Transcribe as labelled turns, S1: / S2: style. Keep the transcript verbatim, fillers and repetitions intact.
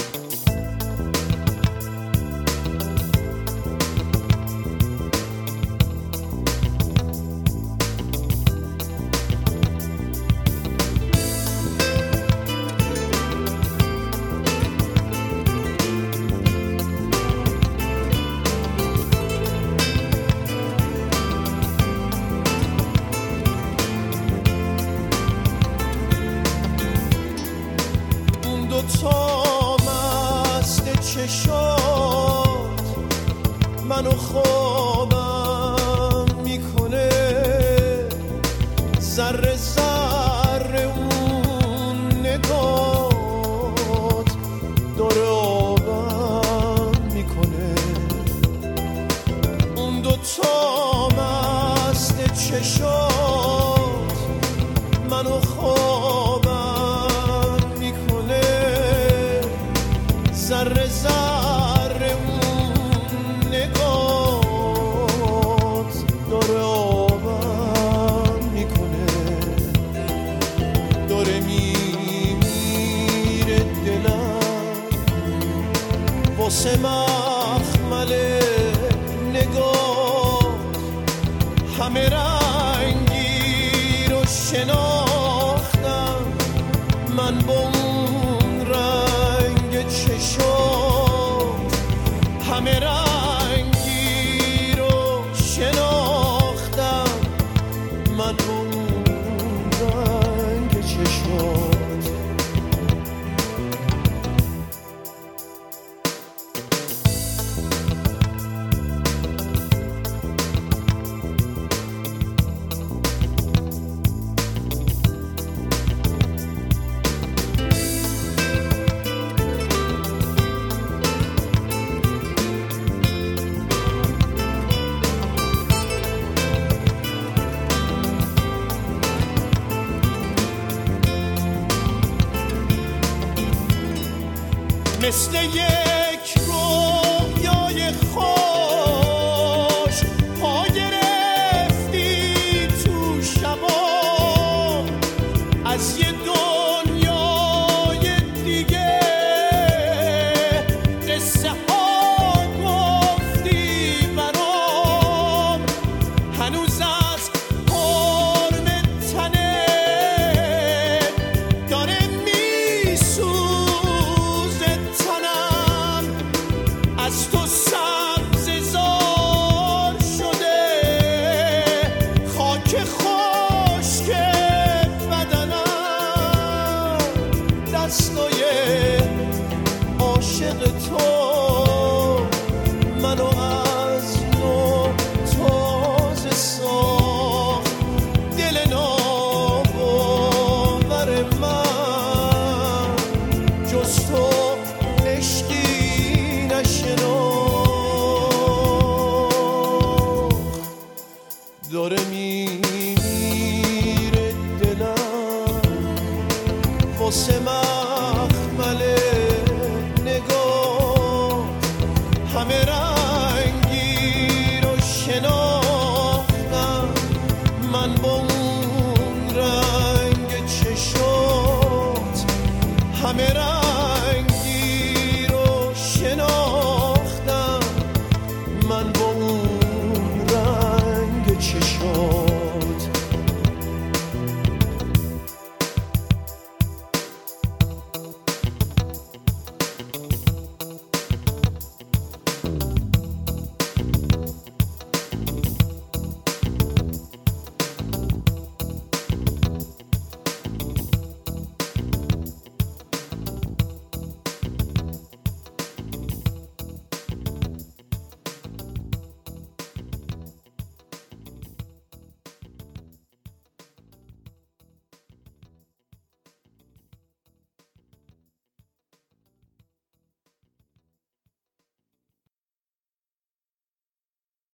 S1: تا مست چشات منو خوابم میکنه، ذره ذره اون نگات داره آبم میکنه. اون دو تا مست چشات منو خوابم ذره ذره اون نگات داره آبم میکنه، داره میمیره دلم واسه مخمل نگات. همه رنگی رو شناختم من با اون رنگ چشات، همه رنگی رو شناختم من اون رنگ چشات. مثل یک رویای خوش پا گرفتی تو شبا، از یه دنیای دیگه قصه ها گفتی برام. هنوز از قرم تنه داره از تو سبز زار شده، خاک خشک بدنم دستای عاشق تو